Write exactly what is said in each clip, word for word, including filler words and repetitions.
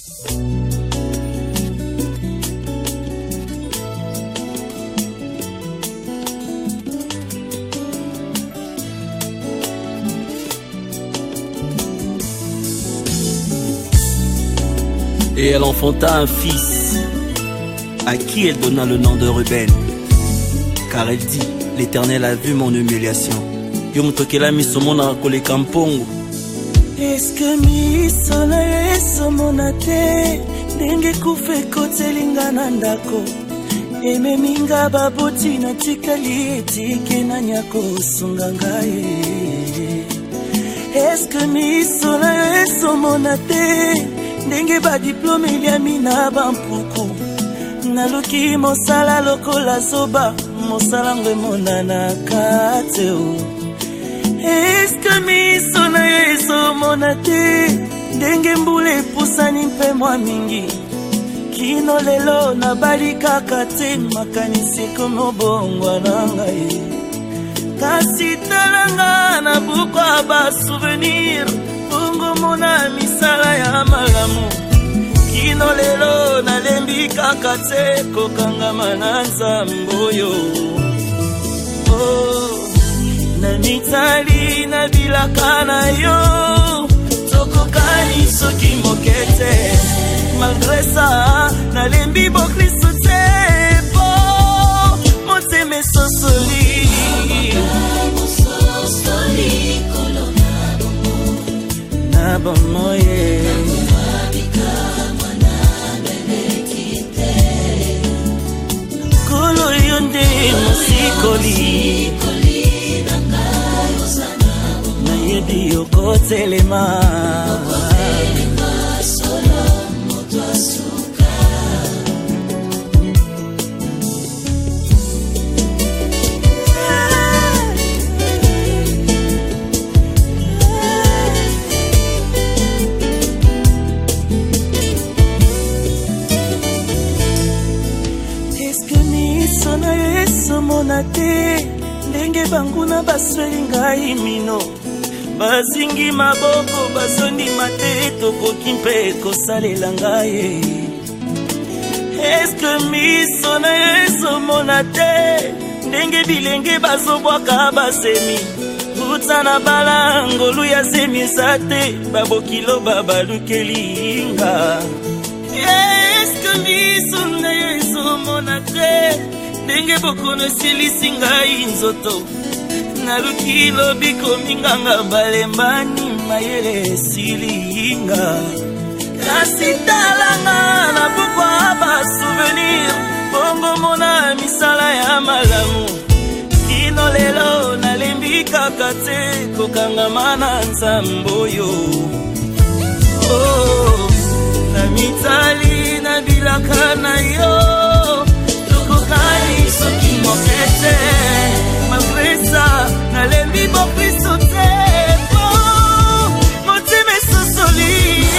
Et elle enfanta un fils, à qui elle donna le nom de Ruben, car elle dit, l'Éternel a vu mon humiliation. Yomutokela misomona koleka mpongo. Est-ce que misona esomona te ndenge kufe kotelinga na ndako eme minga baboti na tikali etike na nyako sunga ngai. Est-ce que misona esomona te ndenge ba diplôme liami na bampuku naluki mosala lokola zoba mosala ngwe monana kateo. Est-ce que misona esomona te ndenge mbule pusani mpe mwa mingi kino lelo na bali kaka te makanisi komo bongwa na ngai. Kasi talanga na bukwa ba souvenir bongo mona misala ya malamu kino lelo na lembi kaka te kokangama na nzamboyo. Oh, na mitali na bilaka na yo tokokani soki mokete malgré ça na lembi bo Kristo te po moteme sosoli na bomoye kolo yonde musikoli na yedi yokotelema mona te ndenge banguna basweli ngai mino bazingi maboko bazondi mate tokoki mpe kosalela ngai. Est-ce que misona esomona te ndenge bilenge bazobwaka basemi uta na bala ngolu ya semisa te babokilo babalukelinga. Est-ce que misona esomona te ndenge bokono silisi ngai nzoto naluki lobi kominganga balembani mayele silinga. Kasi talanga na bukwa ba souvenir bongo mona misala ya malamu kino lelo nalembi kaka te kokangama na nzamboyo. Oh, na mitali na bilaka na yo tokokani soki mokete malgré ça nalembi bo Kristo te po moteme sosoli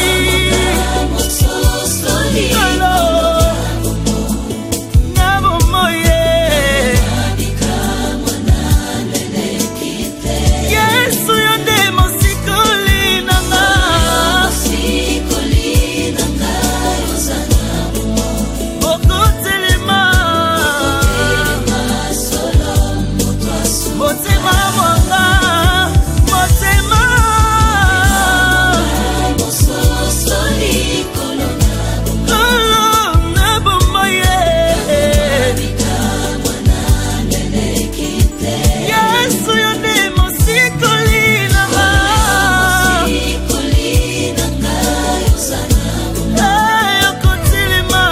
kolo na bomoye Yesu yonde mosikoli nanga bokotelema motema mwanga motema kolo na bomoye Yesu yonde mosikoli nanga yokotelema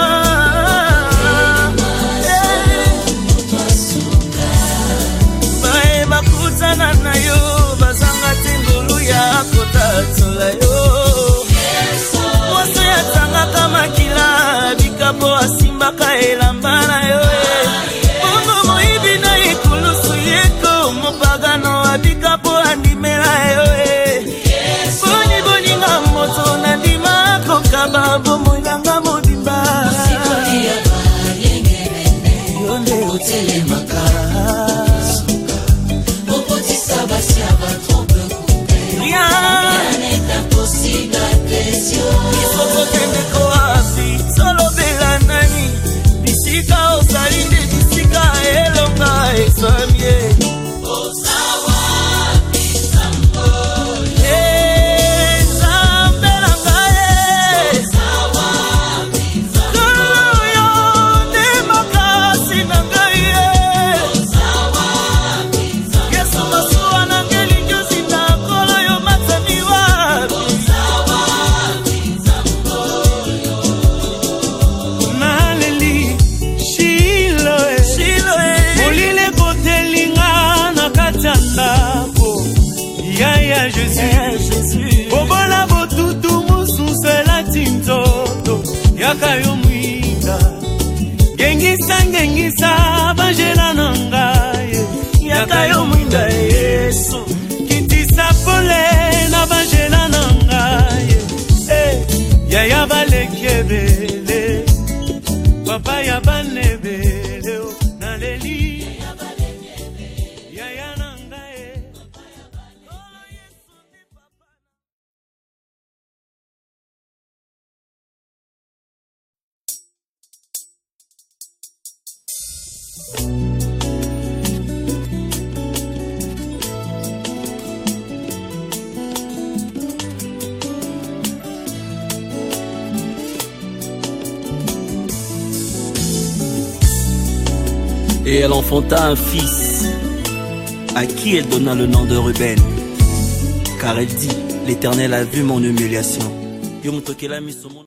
bae bakutana na yo bazanga te ngolu ya kotatola yo mwase yatangaka makila bikapo asimbaka elamba na yo bongo moyibi na ekulusu yeko mopagano abikapo andimela yo boni boninga moto nandima kokaba bomoilanga mobimba yonde otelemaka rien n'est impossible à tes yeux. Il faut que Singisa bajela nangaye yaka yo mwinda Yesu kitisa pole na bajela nangaye eh yaya balekebele papa ya banebele na leli yaya nangaye. Et elle enfanta un fils, à qui elle donna le nom de Ruben. Car elle dit, l'Éternel a vu mon humiliation.